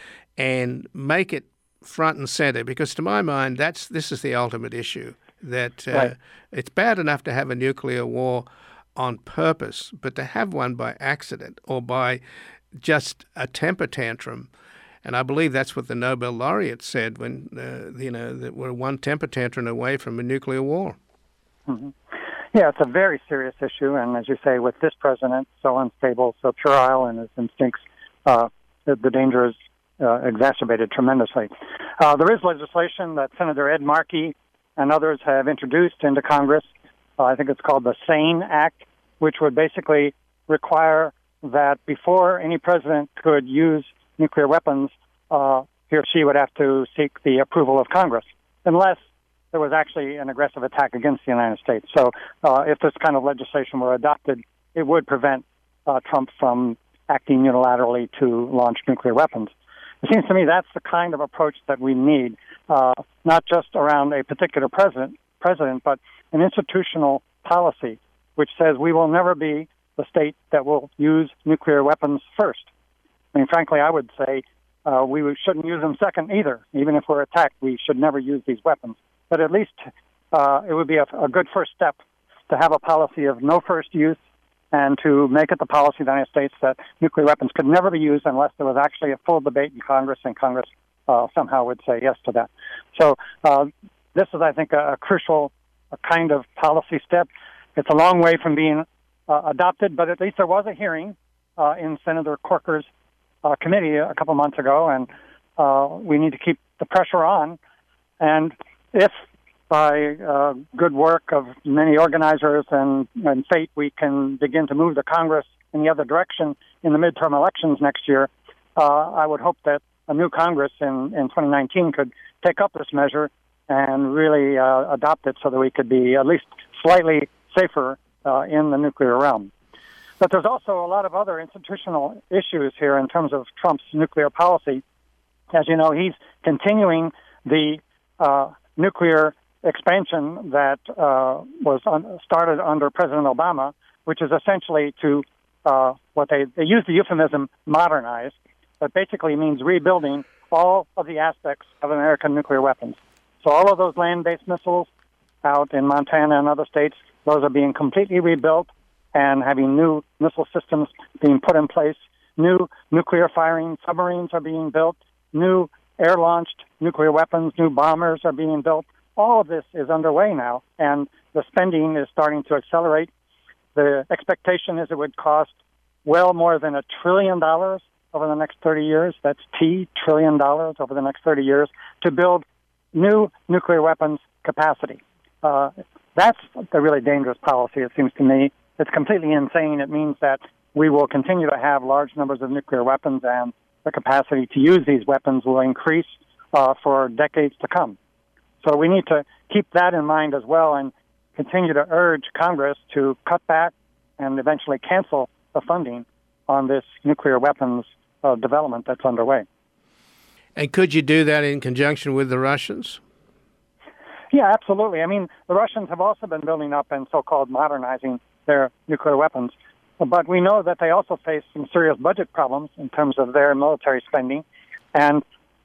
and make it front and center? Because to my mind, this is the ultimate issue, that Right. It's bad enough to have a nuclear war on purpose, but to have one by accident or by just a temper tantrum. And I believe that's what the Nobel laureate said when, that we're one temper tantrum away from a nuclear war. Mm-hmm. Yeah, it's a very serious issue. And as you say, with this president, so unstable, so puerile in his instincts, the danger is exacerbated tremendously. There is legislation that Senator Ed Markey and others have introduced into Congress. I think it's called the SANE Act, which would basically require that before any president could use nuclear weapons, he or she would have to seek the approval of Congress, unless there was actually an aggressive attack against the United States. So if this kind of legislation were adopted, it would prevent Trump from acting unilaterally to launch nuclear weapons. It seems to me that's the kind of approach that we need, not just around a particular president, but an institutional policy which says we will never be the state that will use nuclear weapons first. I mean, frankly, I would say we shouldn't use them second either. Even if we're attacked, we should never use these weapons. But at least it would be a good first step to have a policy of no first use and to make it the policy of the United States that nuclear weapons could never be used unless there was actually a full debate in Congress, and Congress somehow would say yes to that. So this is, I think, a crucial kind of policy step. It's a long way from being adopted, but at least there was a hearing in Senator Corker's committee a couple months ago, and we need to keep the pressure on. And if by good work of many organizers and fate we can begin to move the Congress in the other direction in the midterm elections next year, I would hope that a new Congress in 2019 could take up this measure and really adopt it so that we could be at least slightly safer in the nuclear realm. But there's also a lot of other institutional issues here in terms of Trump's nuclear policy. As you know, he's continuing the nuclear expansion that was started under President Obama, which is essentially to what they use the euphemism modernize, but basically means rebuilding all of the aspects of American nuclear weapons. So all of those land-based missiles out in Montana and other states, those are being completely rebuilt and having new missile systems being put in place. New nuclear firing submarines are being built. New air-launched nuclear weapons, new bombers are being built. All of this is underway now, and the spending is starting to accelerate. The expectation is it would cost well more than $1 trillion over the next 30 years. That's $1 trillion over the next 30 years to build new nuclear weapons capacity. That's the really dangerous policy, it seems to me. It's completely insane. It means that we will continue to have large numbers of nuclear weapons, and the capacity to use these weapons will increase for decades to come. So we need to keep that in mind as well and continue to urge Congress to cut back and eventually cancel the funding on this nuclear weapons development that's underway. And could you do that in conjunction with the Russians? Yeah, absolutely. I mean, the Russians have also been building up and so-called modernizing their nuclear weapons. But we know that they also face some serious budget problems in terms of their military spending. And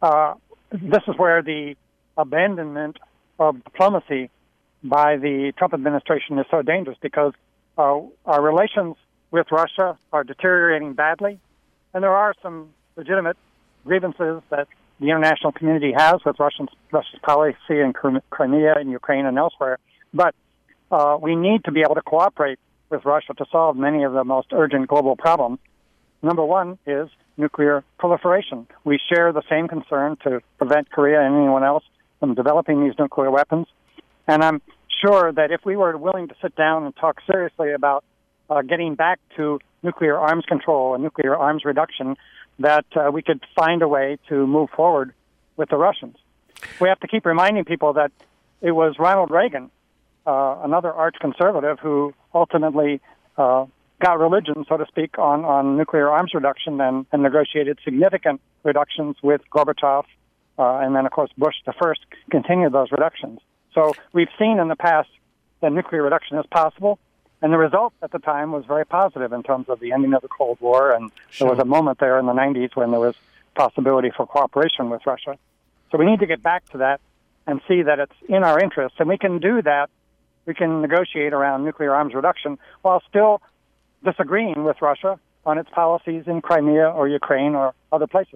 this is where the abandonment of diplomacy by the Trump administration is so dangerous, because our relations with Russia are deteriorating badly. And there are some legitimate grievances that the international community has with Russia's policy in Crimea and Ukraine and elsewhere. But we need to be able to cooperate with Russia to solve many of the most urgent global problems. Number one is nuclear proliferation. We share the same concern to prevent Korea and anyone else from developing these nuclear weapons. And I'm sure that if we were willing to sit down and talk seriously about getting back to nuclear arms control and nuclear arms reduction, that we could find a way to move forward with the Russians. We have to keep reminding people that it was Ronald Reagan, another arch-conservative, who ultimately got religion, so to speak, on nuclear arms reduction and negotiated significant reductions with Gorbachev, and then, of course, Bush the first continued those reductions. So we've seen in the past that nuclear reduction is possible, and the result at the time was very positive in terms of the ending of the Cold War, and There was a moment there in the 90s when there was possibility for cooperation with Russia. So we need to get back to that and see that it's in our interests, and we can do that. We can negotiate around nuclear arms reduction while still disagreeing with Russia on its policies in Crimea or Ukraine or other places.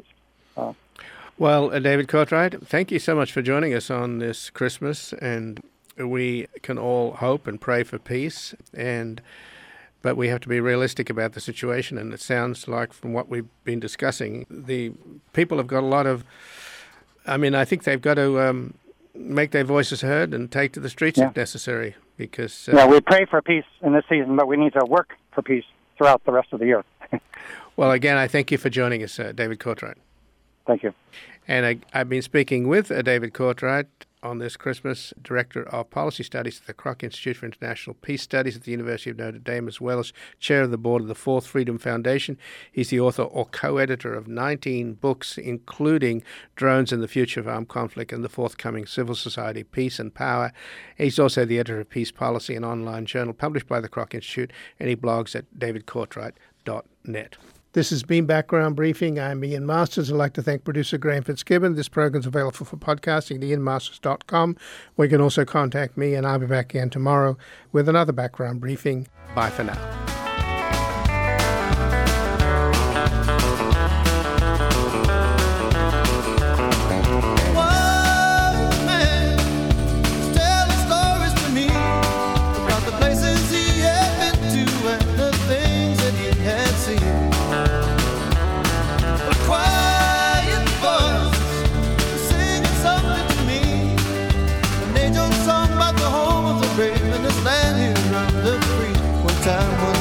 Well, David Courtwright, thank you so much for joining us on this Christmas, and we can all hope and pray for peace, but we have to be realistic about the situation, and it sounds like from what we've been discussing, the people have got a lot of, I think they've got to make their voices heard and take to the streets if necessary, because... we pray for peace in this season, but we need to work for peace throughout the rest of the year. Well, again, I thank you for joining us, David Courtwright. Thank you. And I've been speaking with David Courtwright on this Christmas, Director of Policy Studies at the Kroc Institute for International Peace Studies at the University of Notre Dame, as well as Chair of the Board of the Fourth Freedom Foundation. He's the author or co-editor of 19 books, including Drones and the Future of Armed Conflict and the forthcoming Civil Society, Peace and Power. He's also the editor of Peace Policy, an online journal published by the Kroc Institute, and he blogs at davidcourtwright.net. This has been Background Briefing. I'm Ian Masters. I'd like to thank producer Graham Fitzgibbon. This program is available for podcasting at ianmasters.com, where you can also contact me, and I'll be back again tomorrow with another Background Briefing. Bye for now. Time